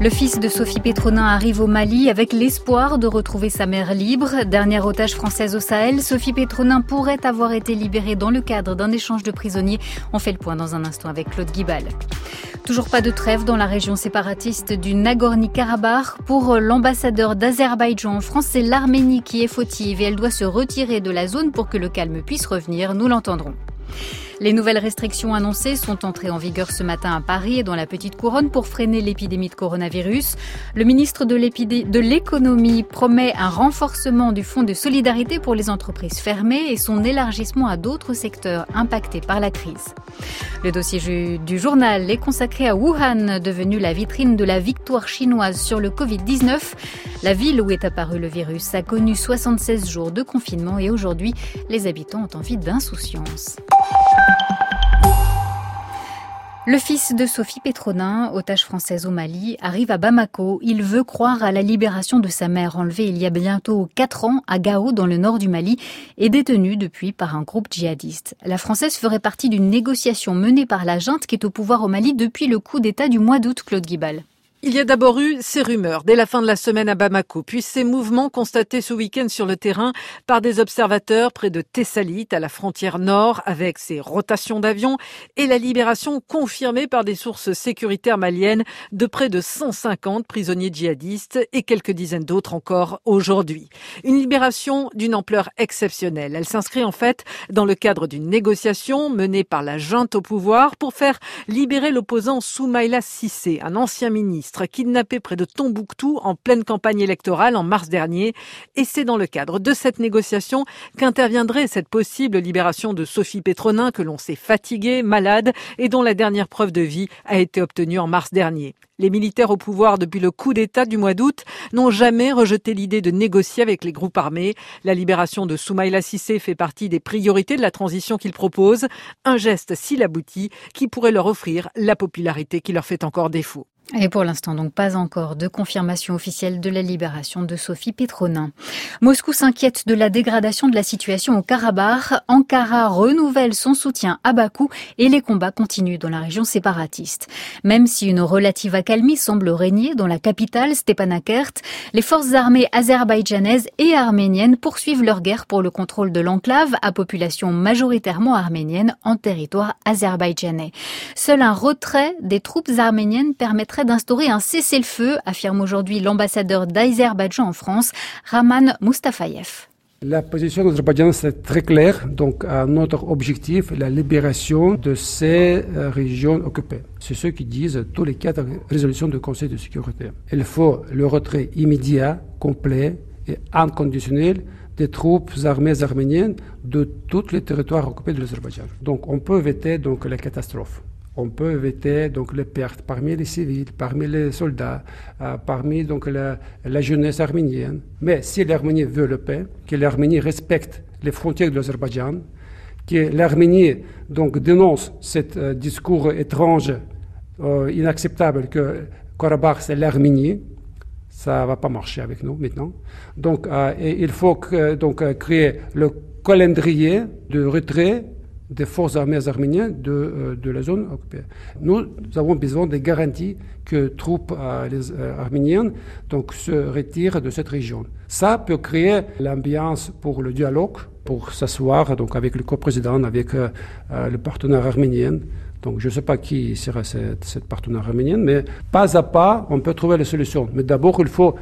Le fils de Sophie Petronin arrive au Mali avec l'espoir de retrouver sa mère libre. Dernière otage française au Sahel, Sophie Petronin pourrait avoir été libérée dans le cadre d'un échange de prisonniers. On fait le point dans un instant avec Claude Guibal. Toujours pas de trêve dans la région séparatiste du Nagorno-Karabakh. Pour l'ambassadeur d'Azerbaïdjan en France, c'est l'Arménie qui est fautive et elle doit se retirer de la zone pour que le calme puisse revenir. Nous l'entendrons. Les nouvelles restrictions annoncées sont entrées en vigueur ce matin à Paris et dans la Petite Couronne pour freiner l'épidémie de coronavirus. Le ministre de l'économie promet un renforcement du fonds de solidarité pour les entreprises fermées et son élargissement à d'autres secteurs impactés par la crise. Le dossier du journal est consacré à Wuhan, devenue la vitrine de la victoire chinoise sur le Covid-19. La ville où est apparu le virus a connu 76 jours de confinement et aujourd'hui, les habitants ont envie d'insouciance. Le fils de Sophie Petronin, otage française au Mali, arrive à Bamako. Il veut croire à la libération de sa mère, enlevée il y a bientôt 4 ans à Gao, dans le nord du Mali, et détenue depuis par un groupe djihadiste. La Française ferait partie d'une négociation menée par la junte qui est au pouvoir au Mali depuis le coup d'État du mois d'août, Claude Guibal. Il y a d'abord eu ces rumeurs dès la fin de la semaine à Bamako, puis ces mouvements constatés ce week-end sur le terrain par des observateurs près de Tessalit, à la frontière nord, avec ces rotations d'avions et la libération confirmée par des sources sécuritaires maliennes de près de 150 prisonniers djihadistes et quelques dizaines d'autres encore aujourd'hui. Une libération d'une ampleur exceptionnelle. Elle s'inscrit en fait dans le cadre d'une négociation menée par la junte au pouvoir pour faire libérer l'opposant Soumaïla Cissé, un ancien ministre kidnappé près de Tombouctou en pleine campagne électorale en mars dernier. Et c'est dans le cadre de cette négociation qu'interviendrait cette possible libération de Sophie Petronin, que l'on sait fatiguée, malade et dont la dernière preuve de vie a été obtenue en mars dernier. Les militaires au pouvoir depuis le coup d'État du mois d'août n'ont jamais rejeté l'idée de négocier avec les groupes armés. La libération de Soumaïla Cissé fait partie des priorités de la transition qu'ils proposent. Un geste, s'il aboutit, qui pourrait leur offrir la popularité qui leur fait encore défaut. Et pour l'instant, donc, pas encore de confirmation officielle de la libération de Sophie Petronin. Moscou s'inquiète de la dégradation de la situation au Karabakh. Ankara renouvelle son soutien à Bakou et les combats continuent dans la région séparatiste. Même si une relative accalmie semble régner dans la capitale, Stepanakert, les forces armées azerbaïdjanaises et arméniennes poursuivent leur guerre pour le contrôle de l'enclave à population majoritairement arménienne en territoire azerbaïdjanais. Seul un retrait des troupes arméniennes permettrait d'instaurer un cessez-le-feu, affirme aujourd'hui l'ambassadeur d'Azerbaïdjan en France, Raman Mustafayev. La position de l'Azerbaïdjan, c'est très clair. Donc, notre objectif est la libération de ces régions occupées. C'est ce qui disent tous les 4 résolutions du Conseil de sécurité. Il faut le retrait immédiat, complet et inconditionnel des troupes armées arméniennes de tous les territoires occupés de l'Azerbaïdjan. Donc, on peut éviter la catastrophe. On peut éviter les pertes parmi les civils, parmi les soldats, parmi la jeunesse arménienne. Mais si l'Arménie veut la paix, que l'Arménie respecte les frontières de l'Azerbaïdjan, que l'Arménie dénonce ce discours étrange, inacceptable que Karabakh c'est l'Arménie, ça ne va pas marcher avec nous maintenant. Donc il faut créer le calendrier de retrait des forces armées arméniennes de la zone occupée. Nous avons besoin de garanties que les troupes arméniennes se retirent de cette région. Ça peut créer l'ambiance pour le dialogue, pour s'asseoir avec le coprésident, avec le partenaire arménien. Donc je ne sais pas qui sera cette partenaire arménienne, mais pas à pas, on peut trouver la solution. Mais d'abord, il faut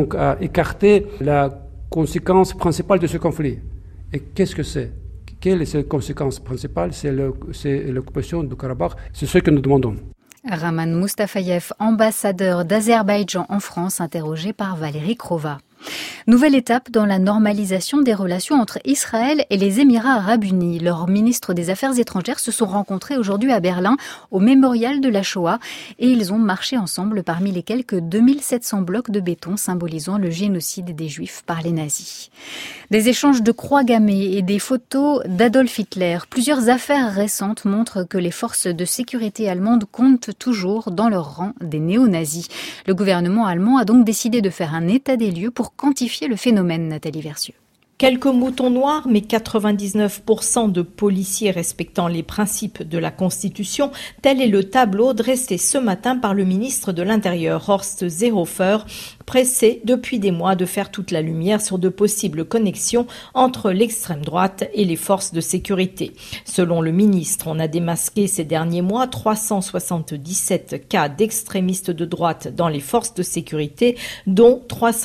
écarter la conséquence principale de ce conflit. Et qu'est-ce que c'est ? Quelle est cette conséquence principale ? C'est l'occupation du Karabakh. C'est ce que nous demandons. Raman Mustafayev, ambassadeur d'Azerbaïdjan en France, interrogé par Valérie Crova. Nouvelle étape dans la normalisation des relations entre Israël et les Émirats arabes unis. Leurs ministres des Affaires étrangères se sont rencontrés aujourd'hui à Berlin, au mémorial de la Shoah, et ils ont marché ensemble parmi les quelques 2700 blocs de béton symbolisant le génocide des Juifs par les nazis. Des échanges de croix gammées et des photos d'Adolf Hitler. Plusieurs affaires récentes montrent que les forces de sécurité allemandes comptent toujours dans leur rang des néo-nazis. Le gouvernement allemand a donc décidé de faire un état des lieux pour quantifier le phénomène, Nathalie Versieux. Quelques moutons noirs, mais 99% de policiers respectant les principes de la Constitution, tel est le tableau dressé ce matin par le ministre de l'Intérieur, Horst Seehofer, pressé depuis des mois de faire toute la lumière sur de possibles connexions entre l'extrême droite et les forces de sécurité. Selon le ministre, on a démasqué ces derniers mois 377 cas d'extrémistes de droite dans les forces de sécurité, dont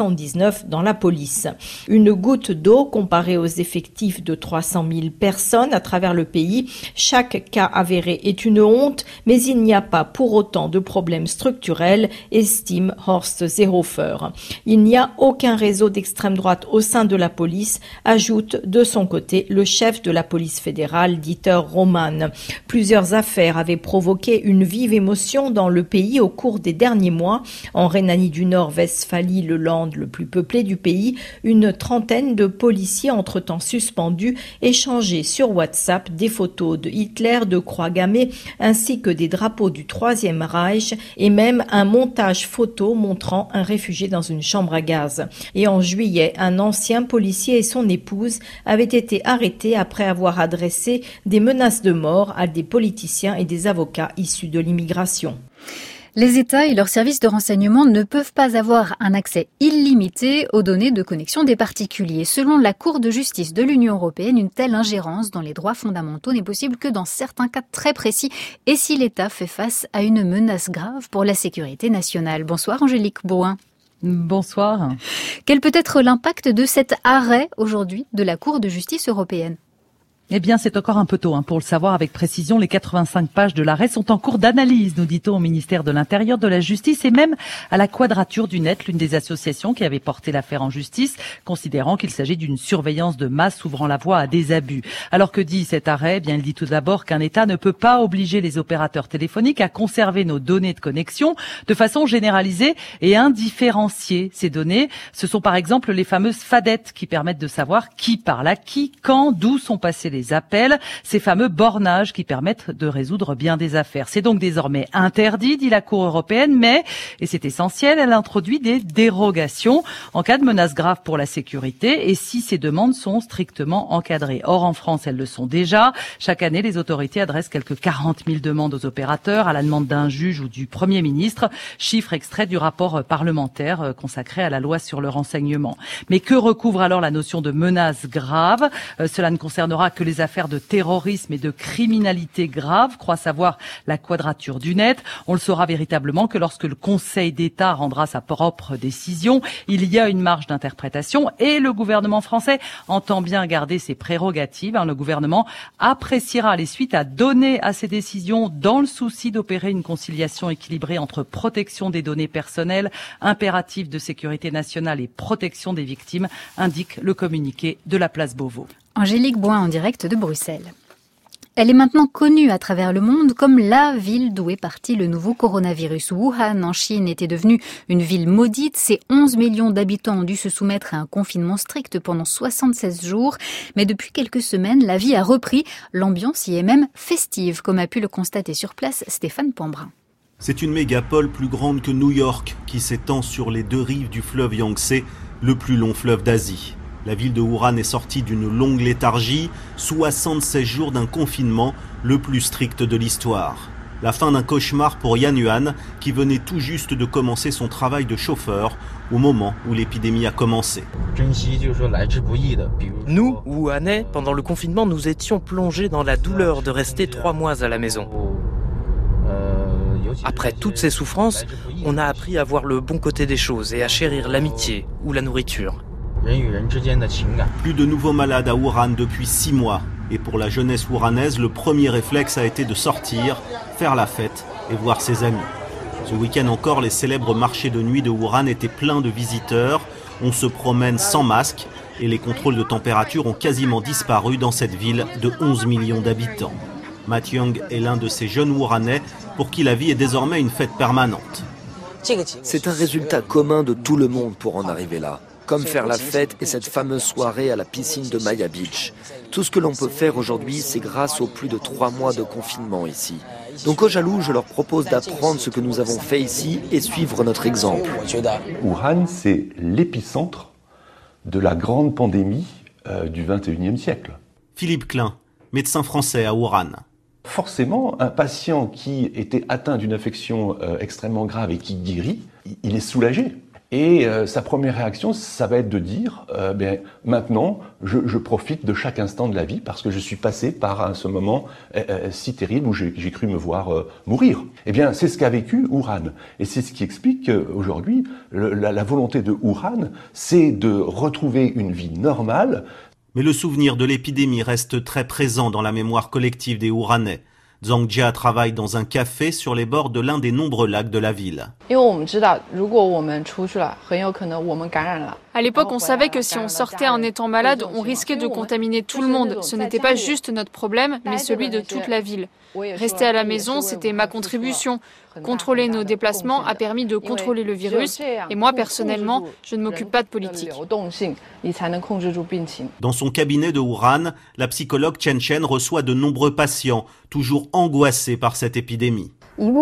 319 dans la police. Une goutte d'eau comparé aux effectifs de 300 000 personnes à travers le pays. Chaque cas avéré est une honte, mais il n'y a pas pour autant de problème structurel, estime Horst Seehofer. Il n'y a aucun réseau d'extrême droite au sein de la police, ajoute de son côté le chef de la police fédérale, Dieter Roman. Plusieurs affaires avaient provoqué une vive émotion dans le pays au cours des derniers mois. En Rhénanie du Nord-Westphalie, le land le plus peuplé du pays, une trentaine de policiers entre-temps suspendus échangeaient sur WhatsApp des photos de Hitler, de croix gammées, ainsi que des drapeaux du Troisième Reich et même un montage photo montrant un réfugié dans une chambre à gaz. Et en juillet, un ancien policier et son épouse avaient été arrêtés après avoir adressé des menaces de mort à des politiciens et des avocats issus de l'immigration. Les États et leurs services de renseignement ne peuvent pas avoir un accès illimité aux données de connexion des particuliers. Selon la Cour de justice de l'Union européenne, une telle ingérence dans les droits fondamentaux n'est possible que dans certains cas très précis et si l'État fait face à une menace grave pour la sécurité nationale. Bonsoir Angélique Brouin. Bonsoir. Quel peut être l'impact de cet arrêt aujourd'hui de la Cour de justice européenne ? Eh bien, c'est encore un peu tôt pour le savoir avec précision. Les 85 pages de l'arrêt sont en cours d'analyse, nous dit-on au ministère de l'Intérieur, de la Justice et même à la Quadrature du Net, l'une des associations qui avait porté l'affaire en justice, considérant qu'il s'agit d'une surveillance de masse ouvrant la voie à des abus. Alors que dit cet arrêt ? Eh bien, il dit tout d'abord qu'un État ne peut pas obliger les opérateurs téléphoniques à conserver nos données de connexion de façon généralisée et indifférenciée. Ces données, ce sont par exemple les fameuses fadettes qui permettent de savoir qui parle à qui, quand, d'où sont passés les appels, ces fameux bornages qui permettent de résoudre bien des affaires. C'est donc désormais interdit, dit la Cour européenne, mais, et c'est essentiel, elle introduit des dérogations en cas de menace grave pour la sécurité et si ces demandes sont strictement encadrées. Or, en France, elles le sont déjà. Chaque année, les autorités adressent quelques 40 000 demandes aux opérateurs à la demande d'un juge ou du Premier ministre, chiffre extrait du rapport parlementaire consacré à la loi sur le renseignement. Mais que recouvre alors la notion de menace grave ? Cela ne concernera que les affaires de terrorisme et de criminalité grave, croit savoir la Quadrature du Net. On le saura véritablement que lorsque le Conseil d'État rendra sa propre décision, il y a une marge d'interprétation et le gouvernement français entend bien garder ses prérogatives. Le gouvernement appréciera les suites à donner à ces décisions dans le souci d'opérer une conciliation équilibrée entre protection des données personnelles, impératifs de sécurité nationale et protection des victimes, indique le communiqué de la place Beauvau. Angélique Brouin en direct de Bruxelles. Elle est maintenant connue à travers le monde comme la ville d'où est parti le nouveau coronavirus. Wuhan, en Chine, était devenue une ville maudite. Ses 11 millions d'habitants ont dû se soumettre à un confinement strict pendant 76 jours. Mais depuis quelques semaines, la vie a repris. L'ambiance y est même festive, comme a pu le constater sur place Stéphane Pambrin. C'est une mégapole plus grande que New York qui s'étend sur les deux rives du fleuve Yangtze, le plus long fleuve d'Asie. La ville de Wuhan est sortie d'une longue léthargie, 76 jours d'un confinement, le plus strict de l'histoire. La fin d'un cauchemar pour Yan Yuan, qui venait tout juste de commencer son travail de chauffeur au moment où l'épidémie a commencé. Nous, Wuhanais, pendant le confinement, nous étions plongés dans la douleur de rester 3 mois à la maison. Après toutes ces souffrances, on a appris à voir le bon côté des choses et à chérir l'amitié ou la nourriture. Plus de nouveaux malades à Wuhan depuis 6 mois. Et pour la jeunesse wuhanaise, le premier réflexe a été de sortir, faire la fête et voir ses amis. Ce week-end encore, les célèbres marchés de nuit de Wuhan étaient pleins de visiteurs. On se promène sans masque et les contrôles de température ont quasiment disparu dans cette ville de 11 millions d'habitants. Matt Young est l'un de ces jeunes Wuhanais pour qui la vie est désormais une fête permanente. C'est un résultat commun de tout le monde pour en arriver là. Comme faire la fête et cette fameuse soirée à la piscine de Maya Beach. Tout ce que l'on peut faire aujourd'hui, c'est grâce aux plus de 3 mois de confinement ici. Donc aux jaloux, je leur propose d'apprendre ce que nous avons fait ici et suivre notre exemple. Wuhan, c'est l'épicentre de la grande pandémie du XXIe siècle. Philippe Klein, médecin français à Wuhan. Forcément, un patient qui était atteint d'une infection extrêmement grave et qui guérit, il est soulagé. Et sa première réaction, ça va être de dire maintenant, je profite de chaque instant de la vie parce que je suis passé par ce moment si terrible où j'ai cru me voir mourir. Eh bien, c'est ce qu'a vécu Wuhan. Et c'est ce qui explique qu'aujourd'hui, la volonté de Wuhan, c'est de retrouver une vie normale. Mais le souvenir de l'épidémie reste très présent dans la mémoire collective des Wuhanais. Zhang Jia travaille dans un café sur les bords de l'un des nombreux lacs de la ville. À l'époque, on savait que si on sortait en étant malade, on risquait de contaminer tout le monde. Ce n'était pas juste notre problème, mais celui de toute la ville. Rester à la maison, c'était ma contribution. Contrôler nos déplacements a permis de contrôler le virus. Et moi, personnellement, je ne m'occupe pas de politique. Dans son cabinet de Wuhan, la psychologue Chen Chen reçoit de nombreux patients, toujours angoissés par cette épidémie.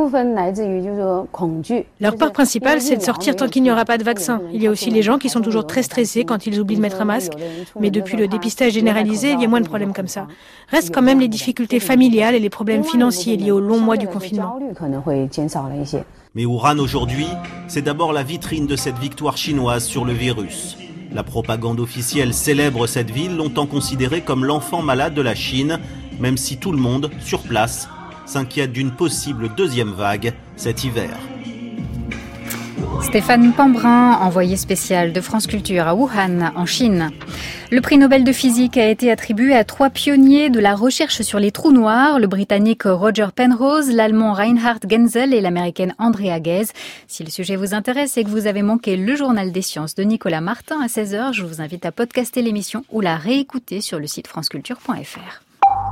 Leur peur principale, c'est de sortir tant qu'il n'y aura pas de vaccin. Il y a aussi les gens qui sont toujours très stressés quand ils oublient de mettre un masque. Mais depuis le dépistage généralisé, il y a moins de problèmes comme ça. Restent quand même les difficultés familiales et les problèmes financiers liés aux longs mois du confinement. Mais Wuhan aujourd'hui, c'est d'abord la vitrine de cette victoire chinoise sur le virus. La propagande officielle célèbre cette ville, longtemps considérée comme l'enfant malade de la Chine, même si tout le monde, sur place, s'inquiète d'une possible deuxième vague cet hiver. Stéphane Pambrin, envoyé spécial de France Culture à Wuhan, en Chine. Le prix Nobel de physique a été attribué à 3 pionniers de la recherche sur les trous noirs, le Britannique Roger Penrose, l'Allemand Reinhard Genzel et l'Américaine Andrea Ghez. Si le sujet vous intéresse et que vous avez manqué le journal des sciences de Nicolas Martin à 16h, je vous invite à podcaster l'émission ou la réécouter sur le site franceculture.fr.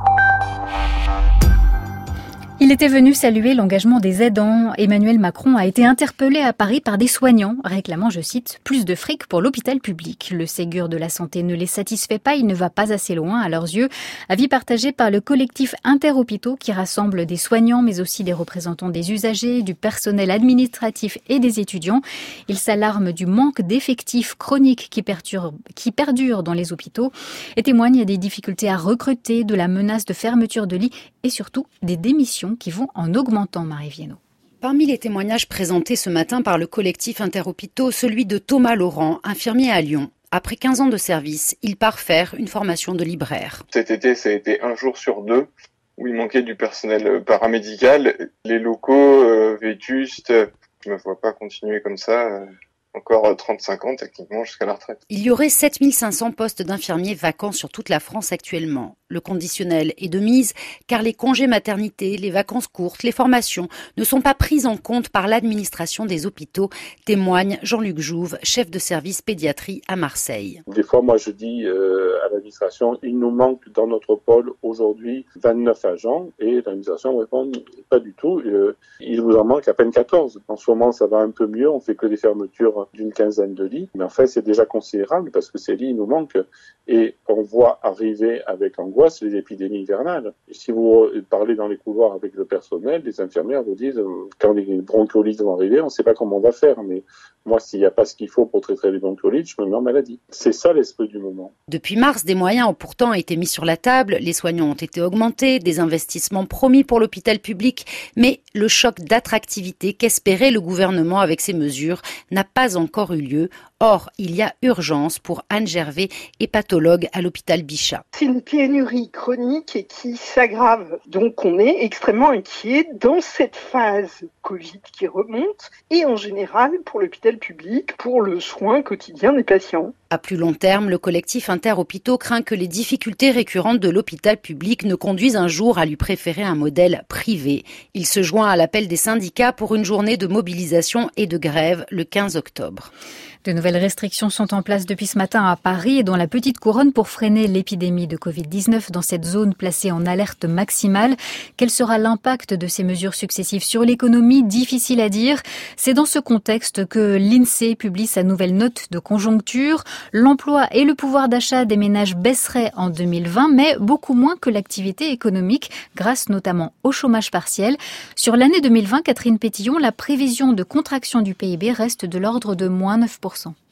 Il était venu saluer l'engagement des aidants. Emmanuel Macron a été interpellé à Paris par des soignants, réclamant, je cite, « plus de fric pour l'hôpital public ». Le Ségur de la santé ne les satisfait pas, il ne va pas assez loin à leurs yeux. Avis partagé par le collectif Interhôpitaux qui rassemble des soignants mais aussi des représentants des usagers, du personnel administratif et des étudiants. Il s'alarme du manque d'effectifs chroniques qui perdure dans les hôpitaux et témoigne des difficultés à recruter, de la menace de fermeture de lits et surtout des démissions qui vont en augmentant, Marie Viennot. Parmi les témoignages présentés ce matin par le collectif Interhôpitaux, celui de Thomas Laurent, infirmier à Lyon. Après 15 ans de service, il part faire une formation de libraire. Cet été, ça a été 1 jour sur 2 où il manquait du personnel paramédical. Les locaux vétustes, je ne me vois pas continuer comme ça. Encore 35 ans techniquement jusqu'à la retraite. Il y aurait 7500 postes d'infirmiers vacants sur toute la France actuellement. Le conditionnel est de mise car les congés maternité, les vacances courtes, les formations ne sont pas prises en compte par l'administration des hôpitaux, témoigne Jean-Luc Jouve, chef de service pédiatrie à Marseille. Des fois, moi je dis à l'administration, il nous manque dans notre pôle aujourd'hui 29 agents et l'administration répond pas du tout, il vous en manque à peine 14. En ce moment, ça va un peu mieux, on fait que des fermetures d'une quinzaine de lits, mais en fait c'est déjà considérable parce que ces lits nous manquent et on voit arriver avec angoisse les épidémies hivernales. Et si vous parlez dans les couloirs avec le personnel, les infirmières vous disent quand les bronchiolites vont arriver, on ne sait pas comment on va faire, mais moi s'il n'y a pas ce qu'il faut pour traiter les bronchiolites, je me mets en maladie. C'est ça l'esprit du moment. Depuis mars, des moyens ont pourtant été mis sur la table, les soignants ont été augmentés, des investissements promis pour l'hôpital public, mais le choc d'attractivité qu'espérait le gouvernement avec ces mesures n'a pas encore eu lieu. Or, il y a urgence pour Anne Gervais, hépatologue à l'hôpital Bichat. C'est une pénurie chronique et qui s'aggrave. Donc on est extrêmement inquiet dans cette phase Covid qui remonte et en général pour l'hôpital public, pour le soin quotidien des patients. À plus long terme, le collectif Interhôpitaux craint que les difficultés récurrentes de l'hôpital public ne conduisent un jour à lui préférer un modèle privé. Il se joint à l'appel des syndicats pour une journée de mobilisation et de grève le 15 octobre. De nouvelles restrictions sont en place depuis ce matin à Paris et dans la Petite Couronne pour freiner l'épidémie de Covid-19 dans cette zone placée en alerte maximale. Quel sera l'impact de ces mesures successives sur l'économie ? Difficile à dire. C'est dans ce contexte que l'INSEE publie sa nouvelle note de conjoncture. L'emploi et le pouvoir d'achat des ménages baisseraient en 2020, mais beaucoup moins que l'activité économique, grâce notamment au chômage partiel. Sur l'année 2020, Catherine Pétillon, la prévision de contraction du PIB reste de l'ordre de moins 9%.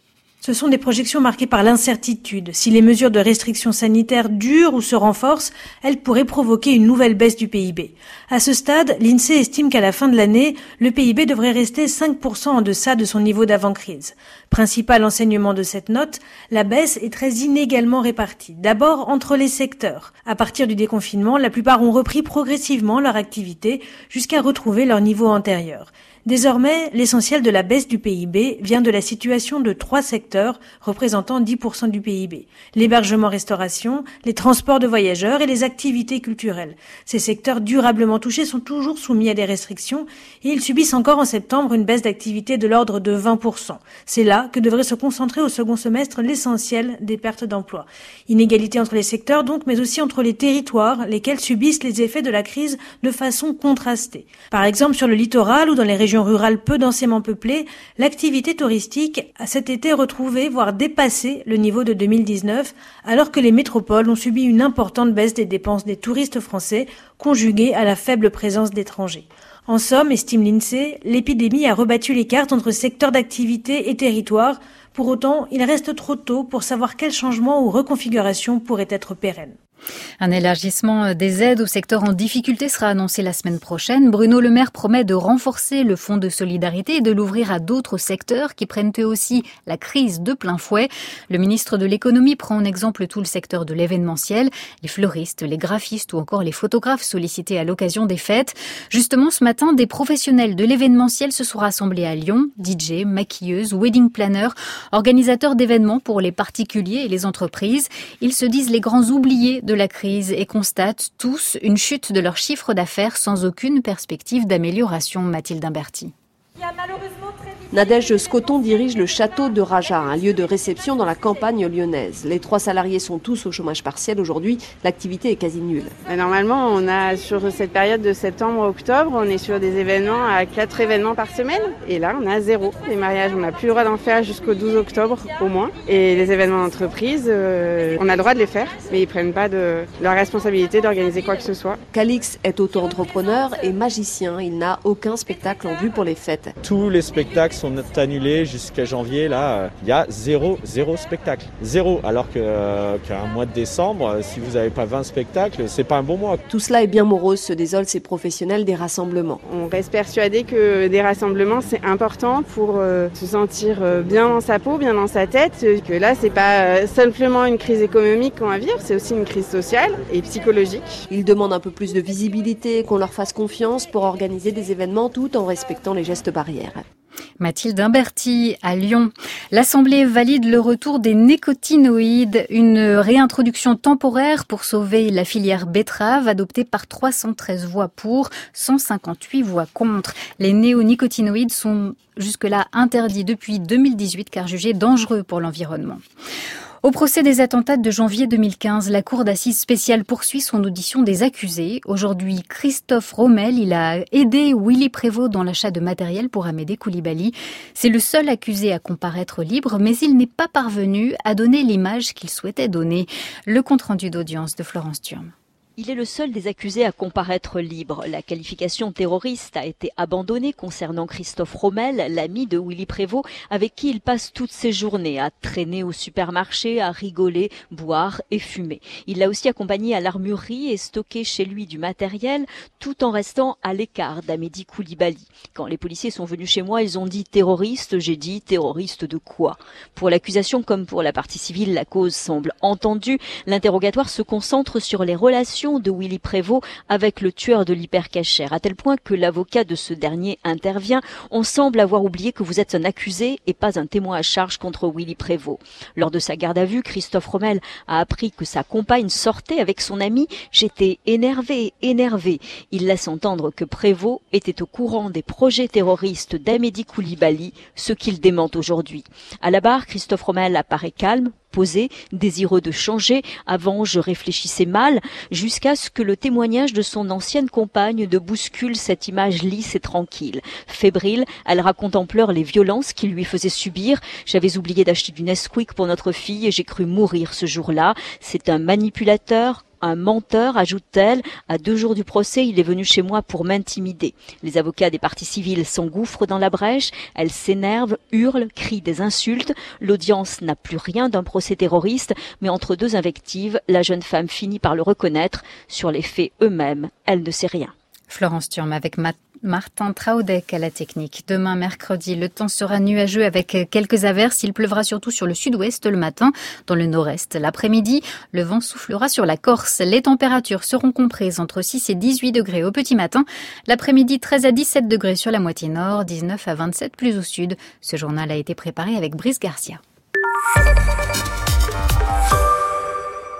Ce sont des projections marquées par l'incertitude. Si les mesures de restriction sanitaire durent ou se renforcent, elles pourraient provoquer une nouvelle baisse du PIB. À ce stade, l'INSEE estime qu'à la fin de l'année, le PIB devrait rester 5% en deçà de son niveau d'avant-crise. Principal enseignement de cette note, la baisse est très inégalement répartie. D'abord, entre les secteurs. À partir du déconfinement, la plupart ont repris progressivement leur activité jusqu'à retrouver leur niveau antérieur. Désormais, l'essentiel de la baisse du PIB vient de la situation de 3 secteurs représentant 10% du PIB. L'hébergement-restauration, les transports de voyageurs et les activités culturelles. Ces secteurs durablement touchés sont toujours soumis à des restrictions et ils subissent encore en septembre une baisse d'activité de l'ordre de 20%. C'est là que devrait se concentrer au second semestre l'essentiel des pertes d'emploi. Inégalité entre les secteurs donc, mais aussi entre les territoires, lesquels subissent les effets de la crise de façon contrastée. Par exemple, sur le littoral ou dans les régions rurales peu densément peuplées, l'activité touristique a cet été retrouvé, voire dépassé le niveau de 2019, alors que les métropoles ont subi une importante baisse des dépenses des touristes français, conjuguée à la faible présence d'étrangers. En somme, estime l'INSEE, l'épidémie a rebattu les cartes entre secteurs d'activité et territoires. Pour autant, il reste trop tôt pour savoir quels changements ou reconfigurations pourraient être pérennes. Un élargissement des aides aux secteurs en difficulté sera annoncé la semaine prochaine. Bruno Le Maire promet de renforcer le fonds de solidarité et de l'ouvrir à d'autres secteurs qui prennent eux aussi la crise de plein fouet. Le ministre de l'économie prend en exemple tout le secteur de l'événementiel, les fleuristes, les graphistes ou encore les photographes sollicités à l'occasion des fêtes. Justement, ce matin, des professionnels de l'événementiel se sont rassemblés à Lyon, DJ, maquilleuses, wedding planners, organisateurs d'événements pour les particuliers et les entreprises. Ils se disent les grands oubliés de la crise et constatent tous une chute de leur chiffre d'affaires sans aucune perspective d'amélioration. Mathilde Imberti. Nadège Scoton dirige le château de Raja, un lieu de réception dans la campagne lyonnaise. Les 3 salariés sont tous au chômage partiel. Aujourd'hui, l'activité est quasi nulle. Normalement, on a sur cette période de septembre-octobre, on est sur des événements à 4 événements par semaine. Et là, on a 0. Les mariages, on n'a plus le droit d'en faire jusqu'au 12 octobre au moins. Et les événements d'entreprise, on a le droit de les faire, mais ils prennent pas de leur responsabilité d'organiser quoi que ce soit. Calix est auto-entrepreneur et magicien. Il n'a aucun spectacle en vue pour les fêtes. Tous les spectacles sont annulés jusqu'à janvier. Là, il y a zéro spectacle. 0. Alors qu'un mois de décembre, si vous n'avez pas 20 spectacles, c'est pas un bon mois. Tout cela est bien morose, se désolent ces professionnels des rassemblements. On reste persuadé que des rassemblements, c'est important pour se sentir bien dans sa peau, bien dans sa tête. Que là, c'est pas simplement une crise économique qu'on va vivre, c'est aussi une crise sociale et psychologique. Ils demandent un peu plus de visibilité, qu'on leur fasse confiance pour organiser des événements tout en respectant les gestes barrières. Mathilde Imberti à Lyon. L'Assemblée valide le retour des nécotinoïdes, une réintroduction temporaire pour sauver la filière betterave adoptée par 313 voix pour, 158 voix contre. Les néonicotinoïdes sont jusque-là interdits depuis 2018 car jugés dangereux pour l'environnement. Au procès des attentats de janvier 2015, la Cour d'assises spéciale poursuit son audition des accusés. Aujourd'hui, Christophe Romel, il a aidé Willy Prévost dans l'achat de matériel pour Amédée Coulibaly. C'est le seul accusé à comparaître libre, mais il n'est pas parvenu à donner l'image qu'il souhaitait donner. Le compte-rendu d'audience de Florence Thurme. Il est le seul des accusés à comparaître libre. La qualification terroriste a été abandonnée concernant Christophe Romel, l'ami de Willy Prévost, avec qui il passe toutes ses journées à traîner au supermarché, à rigoler, boire et fumer. Il l'a aussi accompagné à l'armurerie et stocké chez lui du matériel, tout en restant à l'écart d'Amédée Coulibaly. Quand les policiers sont venus chez moi, ils ont dit terroriste. J'ai dit terroriste de quoi? Pour l'accusation comme pour la partie civile, la cause semble entendue. L'interrogatoire se concentre sur les relations de Willy Prévost avec le tueur de l'hypercacher, à tel point que l'avocat de ce dernier intervient. On semble avoir oublié que vous êtes un accusé et pas un témoin à charge contre Willy Prévost. Lors de sa garde à vue, Christophe Romel a appris que sa compagne sortait avec son ami. J'étais énervé. Il laisse entendre que Prévost était au courant des projets terroristes d'Amédée Coulibaly, ce qu'il dément aujourd'hui. À la barre, Christophe Romel apparaît calme, posé, désireux de changer. Avant, je réfléchissais mal, jusqu'à ce que le témoignage de son ancienne compagne ne bouscule cette image lisse et tranquille. Fébrile, elle raconte en pleurs les violences qu'il lui faisait subir. J'avais oublié d'acheter du Nesquik pour notre fille et j'ai cru mourir ce jour-là. C'est un manipulateur, un menteur, ajoute-t-elle. À 2 jours du procès, il est venu chez moi pour m'intimider. Les avocats des parties civiles s'engouffrent dans la brèche. Elles s'énervent, hurlent, crient des insultes. L'audience n'a plus rien d'un procès terroriste, mais entre 2 invectives, la jeune femme finit par le reconnaître. Sur les faits eux-mêmes, elle ne sait rien. Florence Thurm avec Martin Traudek à la technique. Demain, mercredi, le temps sera nuageux avec quelques averses. Il pleuvra surtout sur le sud-ouest le matin, dans le nord-est. L'après-midi, le vent soufflera sur la Corse. Les températures seront comprises entre 6 et 18 degrés au petit matin. L'après-midi, 13 à 17 degrés sur la moitié nord, 19 à 27 plus au sud. Ce journal a été préparé avec Brice Garcia.